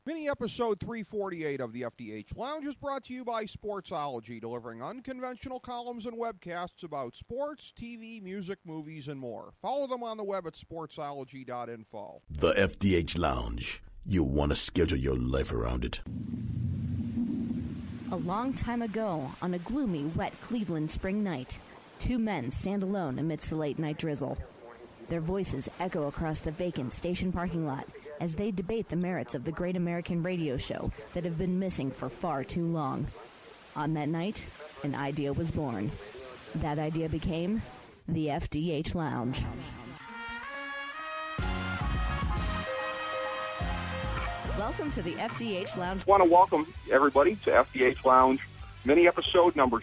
Mini episode 348 of the FDH Lounge is brought to you by Sportsology, delivering unconventional columns and webcasts about sports, TV, music, movies, and more. Follow them on the web at sportsology.info. The FDH Lounge. You'll want to schedule your life around it. A long time ago, on a gloomy, wet Cleveland spring night, two men stand alone amidst the late-night drizzle. Their voices echo across the vacant station parking lot as they debate the merits of the great American radio show that have been missing for far too long. On that night, an idea was born. That idea became the FDH Lounge. Welcome to the FDH Lounge. I want to welcome everybody to FDH Lounge mini episode number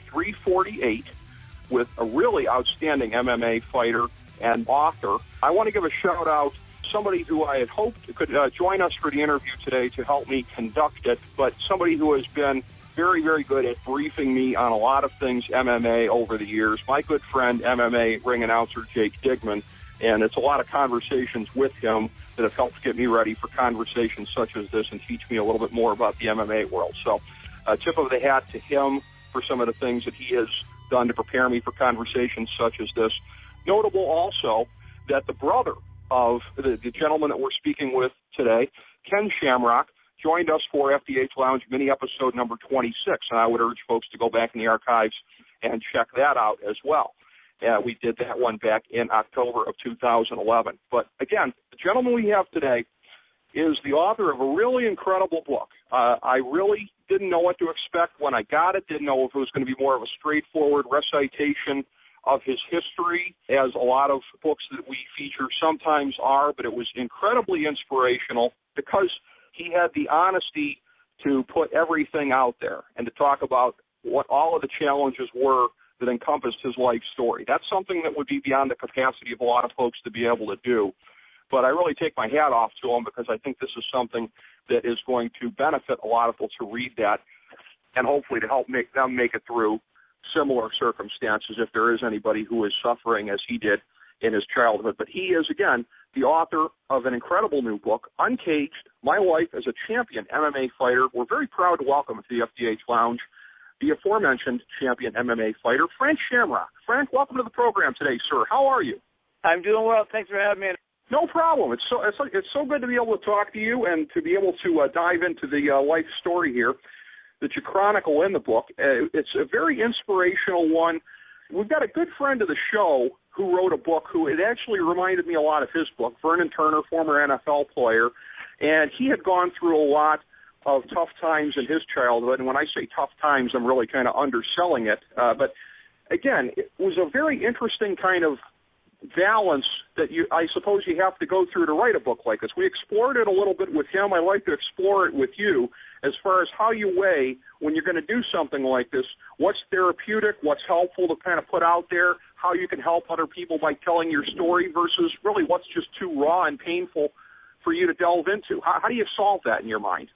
348 with a really outstanding MMA fighter and author. I want to give a shout out to somebody who I had hoped could join us for the interview today to help me conduct it, but somebody who has been very, very good at briefing me on a lot of things MMA over the years. My good friend, MMA ring announcer Jake Digman, and it's a lot of conversations with him that have helped get me ready for conversations such as this and teach me a little bit more about the MMA world. So tip of the hat to him for some of the things that he has done to prepare me for conversations such as this. Notable also that the brother of the gentleman that we're speaking with today, Ken Shamrock, joined us for FDH Lounge mini episode number 26, and I would urge folks to go back in the archives and check that out as well. We did that one back in October of 2011. But again, the gentleman we have today is the author of a really incredible book. I really didn't know what to expect when I got it, didn't know if it was going to be more of a straightforward recitation of his history, as a lot of books that we feature sometimes are, but it was incredibly inspirational because he had the honesty to put everything out there and to talk about what all of the challenges were that encompassed his life story. That's something that would be beyond the capacity of a lot of folks to be able to do. But I really take my hat off to him because I think this is something that is going to benefit a lot of people to read that and hopefully to help make them make it through similar circumstances if there is anybody who is suffering as he did in his childhood. But he is, again, the author of an incredible new book, Uncaged, My Life as a Champion MMA Fighter. We're very proud to welcome to the FDH Lounge the aforementioned champion MMA fighter, Frank Shamrock. Frank, welcome to the program today, sir. How are you? I'm doing well. Thanks for having me. No problem. It's so good to be able to talk to you and to be able to dive into the life story here that you chronicle in the book. It's a very inspirational one. We've got a good friend of the show who wrote a book who it actually reminded me a lot of his book, Vernon Turner, former NFL player, and he had gone through a lot of tough times in his childhood. And when I say tough times, I'm really kind of underselling it. But again, it was a very interesting kind of balance that I suppose you have to go through to write a book like this. We explored it a little bit with him. I'd like to explore it with you as far as how you weigh when you're going to do something like this, what's therapeutic, what's helpful to kind of put out there, how you can help other people by telling your story versus really what's just too raw and painful for you to delve into. How do you solve that in your mind?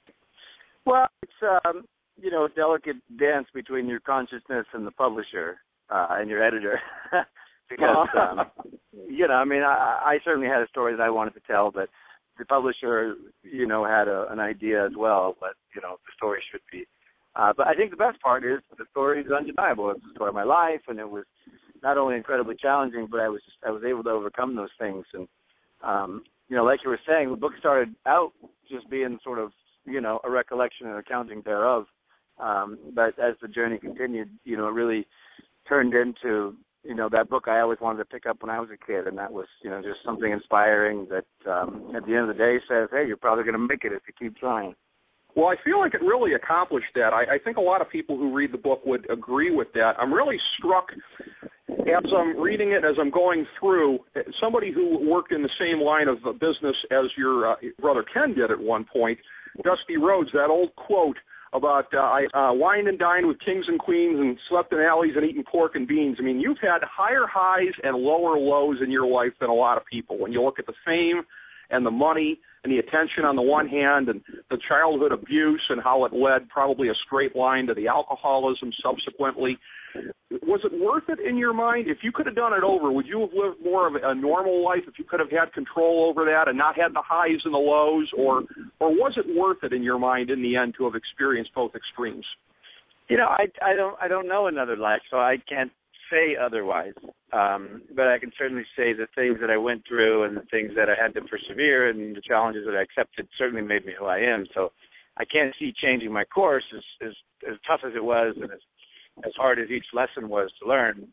Well, it's, a delicate dance between your consciousness and the publisher and your editor. Because, I certainly had a story that I wanted to tell, but the publisher, had an idea as well, but, the story should be. But I think the best part is the story is undeniable. It's the story of my life, and it was not only incredibly challenging, but I was able to overcome those things. And, like you were saying, the book started out just being sort of, a recollection and accounting thereof. But as the journey continued, it really turned into, that book I always wanted to pick up when I was a kid, and that was, just something inspiring that at the end of the day says, hey, you're probably going to make it if you keep trying. Well, I feel like it really accomplished that. I think a lot of people who read the book would agree with that. I'm really struck as I'm reading it, as I'm going through, somebody who worked in the same line of business as your brother Ken did at one point, Dusty Rhodes, that old quote about I wined and dined with kings and queens and slept in alleys and eaten pork and beans. I mean, you've had higher highs and lower lows in your life than a lot of people when you look at the fame and the money and the attention on the one hand, and the childhood abuse and how it led probably a straight line to the alcoholism subsequently. Was it worth it in your mind? If you could have done it over, would you have lived more of a normal life if you could have had control over that and not had the highs and the lows, or was it worth it in your mind in the end to have experienced both extremes? You know, I don't know another life, so I can't say otherwise. But I can certainly say the things that I went through and the things that I had to persevere and the challenges that I accepted certainly made me who I am. So I can't see changing my course as tough as it was and as hard as each lesson was to learn.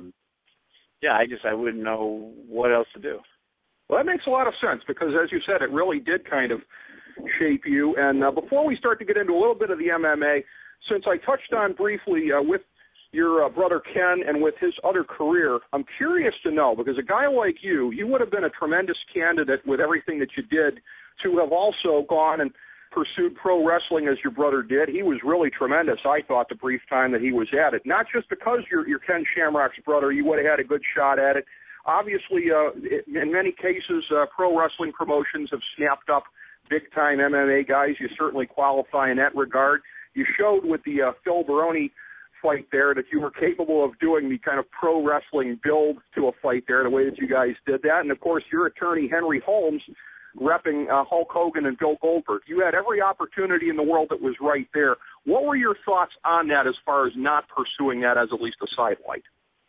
I wouldn't know what else to do. Well, that makes a lot of sense because, as you said, it really did kind of shape you. And before we start to get into a little bit of the MMA, since I touched on briefly with your brother Ken and with his other career, I'm curious to know, because a guy like you would have been a tremendous candidate with everything that you did to have also gone and pursued pro wrestling as your brother did. He was really tremendous, I thought, the brief time that he was at it. Not just because you're Ken Shamrock's brother, you would have had a good shot at it. Obviously, in many cases, pro wrestling promotions have snapped up big-time MMA guys. You certainly qualify in that regard. You showed with the Phil Baroni fight there that you were capable of doing the kind of pro wrestling build to a fight there, the way that you guys did that. And, of course, your attorney, Henry Holmes, repping Hulk Hogan and Bill Goldberg. You had every opportunity in the world that was right there. What were your thoughts on that as far as not pursuing that as at least a sidelight?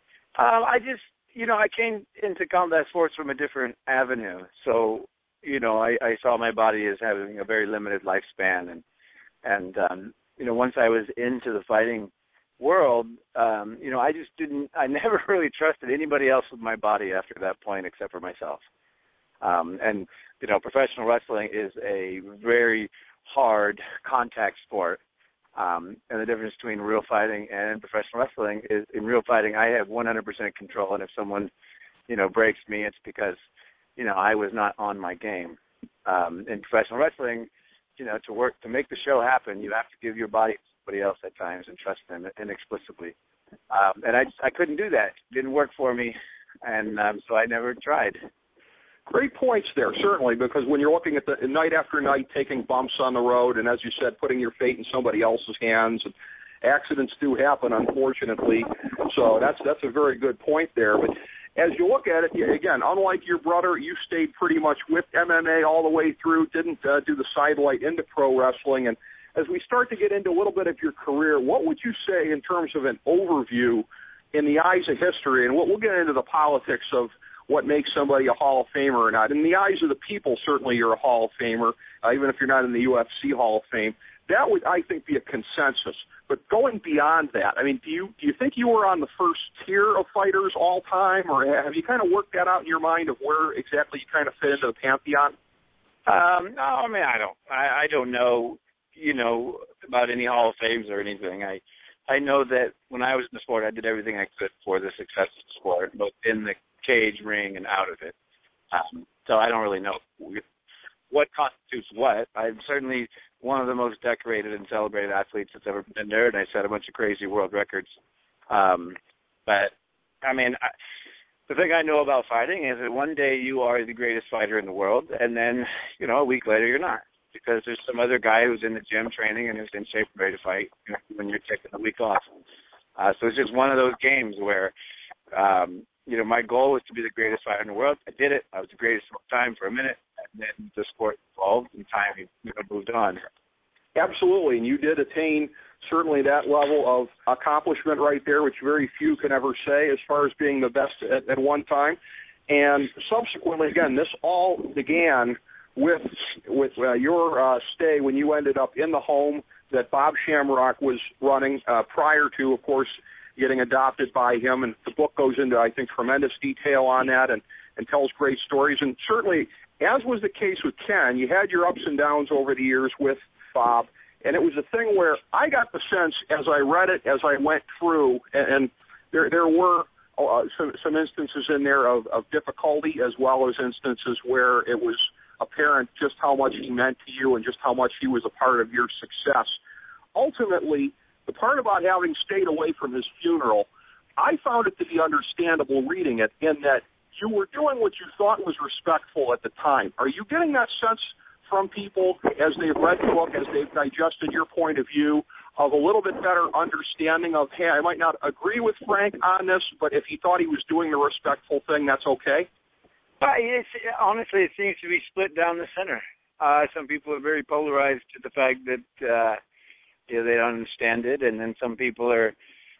I came into combat sports from a different avenue. So, I saw my body as having a very limited lifespan. And once I was into the fighting world, I never really trusted anybody else with my body after that point except for myself. Professional wrestling is a very hard contact sport. And the difference between real fighting and professional wrestling is in real fighting, I have 100% control. And if someone, breaks me, it's because, I was not on my game. In professional wrestling, to make the show happen, you have to give your body to somebody else at times and trust them inexplicably. And I couldn't do that. It didn't work for me. And so I never tried. Great points there, certainly, because when you're looking at the night after night taking bumps on the road and, as you said, putting your fate in somebody else's hands, and accidents do happen, unfortunately. So that's a very good point there. But as you look at it, again, unlike your brother, you stayed pretty much with MMA all the way through, didn't do the sidelight into pro wrestling. And as we start to get into a little bit of your career, what would you say in terms of an overview in the eyes of history? And we'll get into the politics of what makes somebody a Hall of Famer or not. In the eyes of the people, certainly you're a Hall of Famer, even if you're not in the UFC Hall of Fame. That would, I think, be a consensus. But going beyond that, I mean, do you think you were on the first tier of fighters all time, or have you kind of worked that out in your mind of where exactly you kind of fit into the pantheon? No, I mean, I don't know, about any Hall of Fames or anything. I know that when I was in the sport, I did everything I could for the success of the sport, both in the cage, ring, and out of it. So I don't really know what constitutes what. I'm certainly one of the most decorated and celebrated athletes that's ever been there, and I set a bunch of crazy world records. But, I mean, the thing I know about fighting is that one day you are the greatest fighter in the world, and then, a week later you're not, because there's some other guy who's in the gym training and is in shape and ready to fight when you're taking a week off. So it's just one of those games where, my goal was to be the greatest fighter in the world. I did it. I was the greatest of all time for a minute, and then the sport evolved and time moved on. Absolutely, and you did attain certainly that level of accomplishment right there, which very few can ever say as far as being the best at one time. And subsequently, again, this all began with your stay when you ended up in the home that Bob Shamrock was running prior to, of course, getting adopted by him. And the book goes into, I think, tremendous detail on that and tells great stories. And certainly, as was the case with Ken, you had your ups and downs over the years with Bob. And it was a thing where I got the sense as I read it, as I went through, and there were some instances in there of difficulty, as well as instances where it was apparent just how much he meant to you and just how much he was a part of your success. Ultimately, the part about having stayed away from his funeral, I found it to be understandable reading it in that you were doing what you thought was respectful at the time. Are you getting that sense from people as they've read the book, as they've digested your point of view, of a little bit better understanding of, hey, I might not agree with Frank on this, but if he thought he was doing the respectful thing, that's okay? Honestly, it seems to be split down the center. Some people are very polarized to the fact that they don't understand it, and then some people are,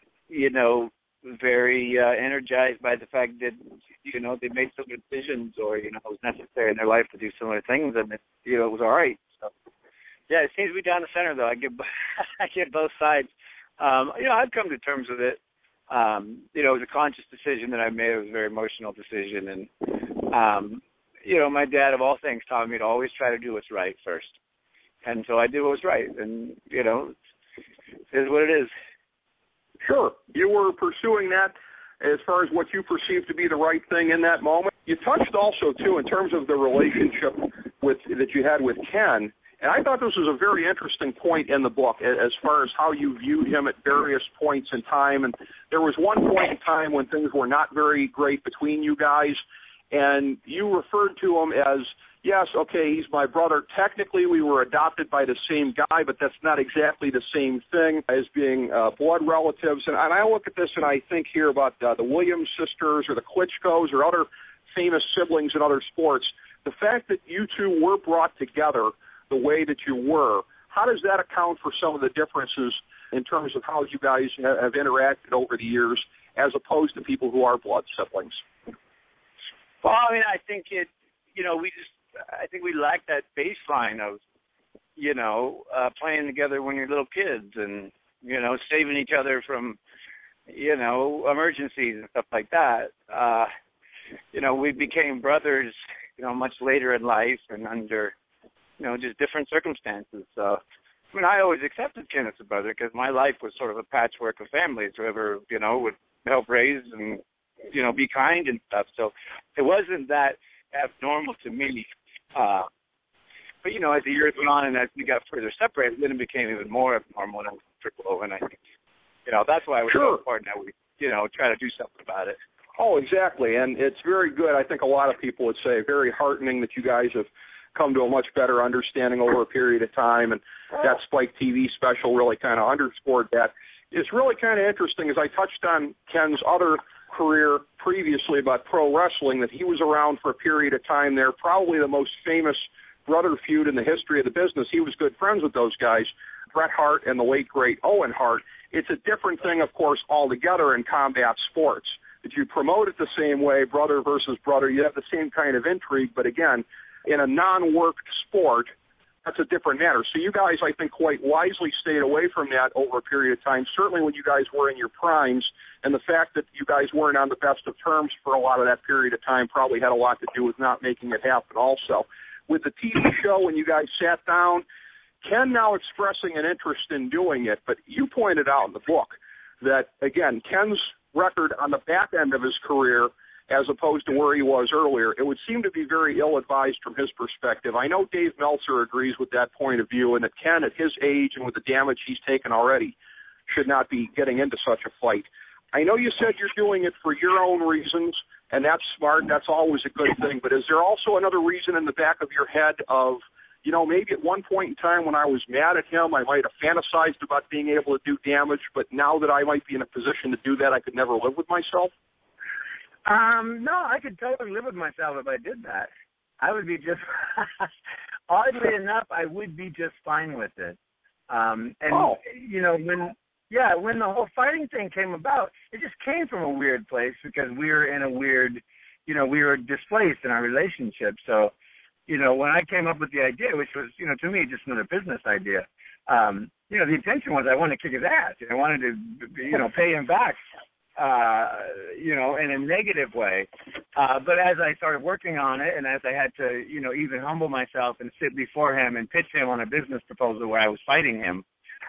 very energized by the fact that, they made some decisions or, it was necessary in their life to do similar things, and it was all right. So, yeah, it seems to be down the center, though. I get both sides. I've come to terms with it. It was a conscious decision that I made. It was a very emotional decision, and my dad, of all things, taught me to always try to do what's right first. And so I did what was right. And, it is what it is. Sure. You were pursuing that as far as what you perceived to be the right thing in that moment. You touched also, too, in terms of the relationship that you had with Ken. And I thought this was a very interesting point in the book as far as how you viewed him at various points in time. And there was one point in time when things were not very great between you guys, and you referred to him as, yes, okay, he's my brother. Technically, we were adopted by the same guy, but that's not exactly the same thing as being blood relatives. And I look at this and I think here about the Williams sisters or the Klitschkos or other famous siblings in other sports. The fact that you two were brought together the way that you were, how does that account for some of the differences in terms of how you guys have interacted over the years as opposed to people who are blood siblings? Well, I think I think we lack that baseline of, playing together when you're little kids and, saving each other from, emergencies and stuff like that. We became brothers, much later in life and under, just different circumstances. So, I always accepted Ken as a brother because my life was sort of a patchwork of families, whoever, would help raise and, be kind and stuff. So it wasn't that abnormal to me. But, as the years went on and as we got further separated, then it became even more abnormal and uncomfortable. And I think, that's why it was so important that we, try to do something about it. Oh, exactly. And it's very good. I think a lot of people would say very heartening that you guys have come to a much better understanding over a period of time. And that Spike TV special really kind of underscored that. It's really kind of interesting, as I touched on Ken's other career previously about pro wrestling, that he was around for a period of time there, probably the most famous brother feud in the history of the business. He was good friends with those guys, Bret Hart and the late, great Owen Hart. It's a different thing, of course, altogether in combat sports. If you promote it the same way, brother versus brother, you have the same kind of intrigue, but again, in a non-worked sport, that's a different matter. So you guys, I think, quite wisely stayed away from that over a period of time, certainly when you guys were in your primes, and the fact that you guys weren't on the best of terms for a lot of that period of time probably had a lot to do with not making it happen also. With the TV show, when you guys sat down, Ken now expressing an interest in doing it, but you pointed out in the book that, again, Ken's record on the back end of his career as opposed to where he was earlier, it would seem to be very ill-advised from his perspective. I know Dave Meltzer agrees with that point of view, and that Ken, at his age and with the damage he's taken already, should not be getting into such a fight. I know you said you're doing it for your own reasons, and that's smart. That's always a good thing. But is there also another reason in the back of your head of, maybe at one point in time when I was mad at him, I might have fantasized about being able to do damage, but now that I might be in a position to do that, I could never live with myself? No, I could totally live with myself if I did that. I would be just, oddly enough, I would be just fine with it. When the whole fighting thing came about, it just came from a weird place because we were in a weird, we were displaced in our relationship. So, when I came up with the idea, which was, to me, just another business idea, the intention was I wanted to kick his ass. I wanted to, pay him back. In a negative way. But as I started working on it and as I had to, even humble myself and sit before him and pitch him on a business proposal where I was fighting him,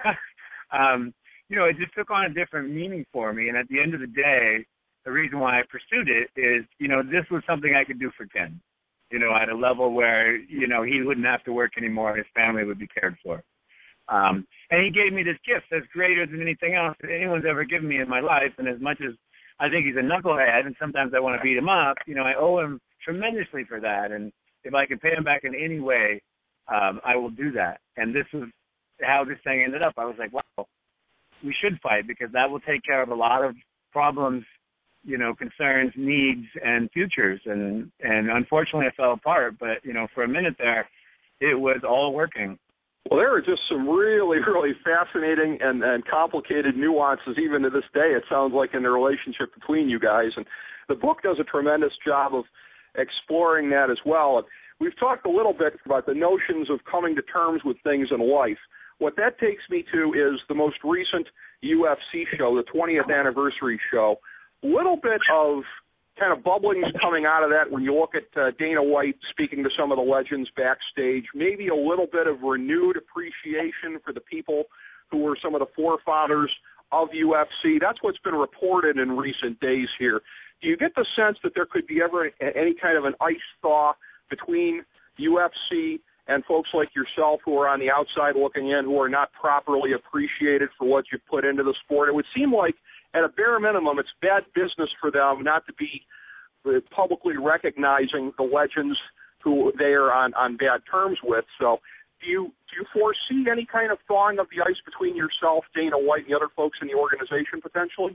it just took on a different meaning for me. And at the end of the day, the reason why I pursued it is, this was something I could do for Ken, at a level where, he wouldn't have to work anymore. His family would be cared for. And he gave me this gift that's greater than anything else that anyone's ever given me in my life. And as much as I think he's a knucklehead, and sometimes I want to beat him up. You know, I owe him tremendously for that, and if I can pay him back in any way, I will do that. And this is how this thing ended up. I was like, wow, we should fight, because that will take care of a lot of problems, you know, concerns, needs, and futures. And unfortunately, it fell apart. But, you know, for a minute there, it was all working. Well, there are just some really, really fascinating and complicated nuances, even to this day, it sounds like, in the relationship between you guys. And the book does a tremendous job of exploring that as well. And we've talked a little bit about the notions of coming to terms with things in life. What that takes me to is the most recent UFC show, the 20th anniversary show. Little bit of kind of bubblings coming out of that when you look at Dana White speaking to some of the legends backstage, maybe a little bit of renewed appreciation for the people who were some of the forefathers of UFC. That's what's been reported in recent days here. Do you get the sense that there could be ever any kind of an ice thaw between UFC and folks like yourself who are on the outside looking in, who are not properly appreciated for what you've put into the sport? It would seem like, at a bare minimum, it's bad business for them not to be publicly recognizing the legends who they are on bad terms with. So do you foresee any kind of thawing of the ice between yourself, Dana White, and the other folks in the organization potentially?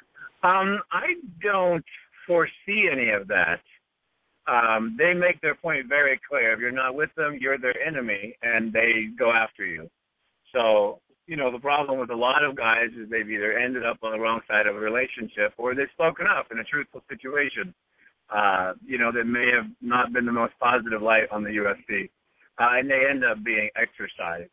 I don't foresee any of that. They make their point very clear. If you're not with them, you're their enemy, and they go after you. So, you know, the problem with a lot of guys is they've either ended up on the wrong side of a relationship, or they've spoken up in a truthful situation, you know, that may have not been the most positive light on the UFC, and they end up being exercised.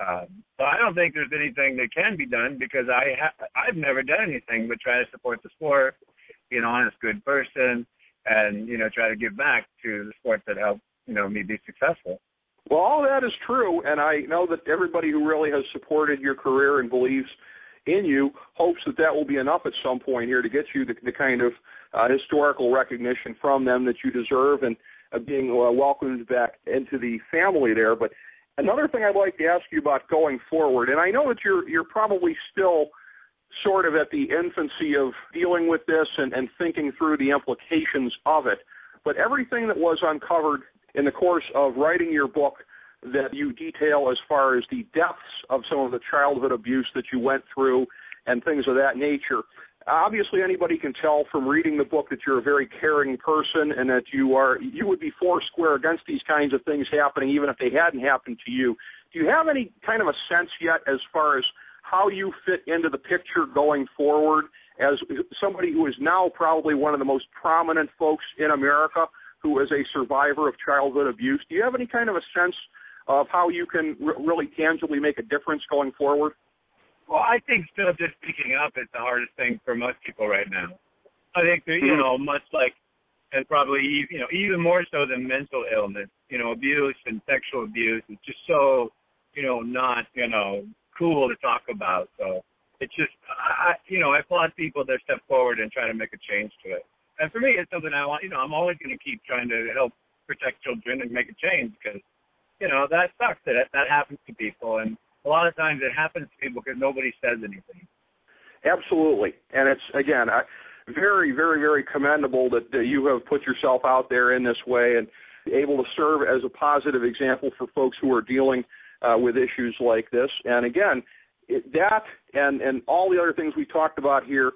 So I don't think there's anything that can be done, because I've never done anything but try to support the sport, be an honest, good person, and, you know, try to give back to the sport that helped, you know, me be successful. Well, all that is true, and I know that everybody who really has supported your career and believes in you hopes that that will be enough at some point here to get you the kind of historical recognition from them that you deserve, and being welcomed back into the family there. But another thing I'd like to ask you about going forward, and I know that you're probably still sort of at the infancy of dealing with this and thinking through the implications of it, but everything that was uncovered in the course of writing your book that you detail as far as the depths of some of the childhood abuse that you went through and things of that nature. Obviously, anybody can tell from reading the book that you're a very caring person, and that you would be foursquare against these kinds of things happening even if they hadn't happened to you. Do you have any kind of a sense yet as far as how you fit into the picture going forward as somebody who is now probably one of the most prominent folks in America who is a survivor of childhood abuse? Do you have any kind of a sense of how you can really tangibly make a difference going forward? Well, I think still just speaking up is the hardest thing for most people right now. I think that, you know, much like, and probably, you know, even more so than mental illness, you know, abuse and sexual abuse is just so, you know, not, you know, cool to talk about. So it's just, I applaud people that step forward and try to make a change to it. And for me, it's something I want, you know, I'm always going to keep trying to help protect children and make a change, because, you know, that sucks that happens to people. And a lot of times it happens to people because nobody says anything. Absolutely. And it's, again, very, very, very commendable that you have put yourself out there in this way and able to serve as a positive example for folks who are dealing with issues like this. And again, that and all the other things we talked about here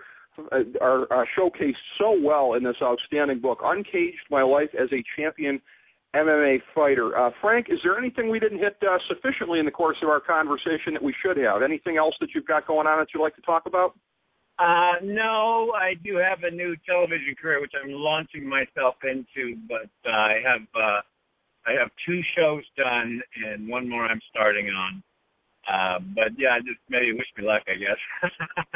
are showcased so well in this outstanding book, Uncaged: My Life as a Champion MMA Fighter. Frank, is there anything we didn't hit sufficiently in the course of our conversation that we should have? Anything else that you've got going on that you'd like to talk about? No, I do have a new television career which I'm launching myself into, but I have 2 shows done and 1 more I'm starting on. But yeah, just maybe wish me luck, I guess.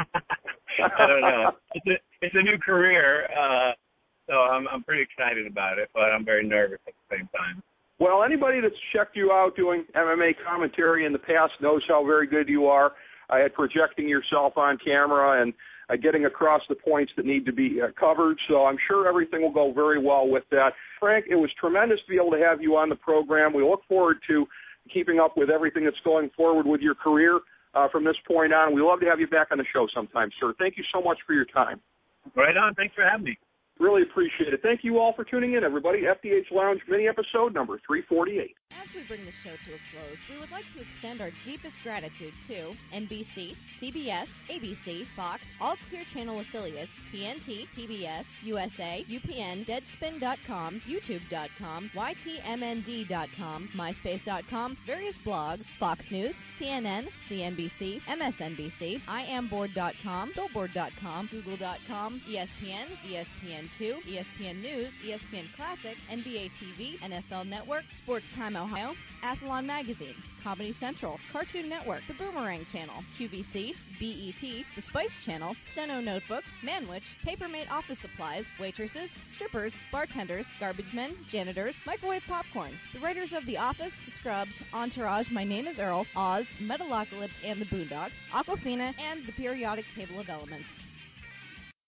I don't know. It's a new career, so I'm pretty excited about it, but I'm very nervous at the same time. Well, anybody that's checked you out doing MMA commentary in the past knows how very good you are at projecting yourself on camera and getting across the points that need to be covered. So I'm sure everything will go very well with that. Frank, it was tremendous to be able to have you on the program. We look forward to keeping up with everything that's going forward with your career from this point on. We'd love to have you back on the show sometime, sir. Thank you so much for your time. Right on. Thanks for having me. Really appreciate it. Thank you all for tuning in, everybody. FDH Lounge mini episode number 348. As we bring the show to a close, we would like to extend our deepest gratitude to NBC, CBS, ABC, Fox, all Clear Channel affiliates, TNT, TBS, USA, UPN, Deadspin.com, YouTube.com, YTMND.com, MySpace.com, various blogs, Fox News, CNN, CNBC, MSNBC, IamBoard.com, Billboard.com, Google.com, ESPN, ESPN2, ESPN News, ESPN Classic, NBA TV, NFL Network, Sports Time Ohio, Athlon Magazine, Comedy Central, Cartoon Network, The Boomerang Channel, QVC, BET, The Spice Channel, Steno Notebooks, Manwich, Papermate Office Supplies, waitresses, strippers, bartenders, garbage men, janitors, microwave popcorn, the writers of The Office, Scrubs, Entourage, My Name is Earl, Oz, Metalocalypse and the Boondocks, Aquafina, and the periodic table of elements.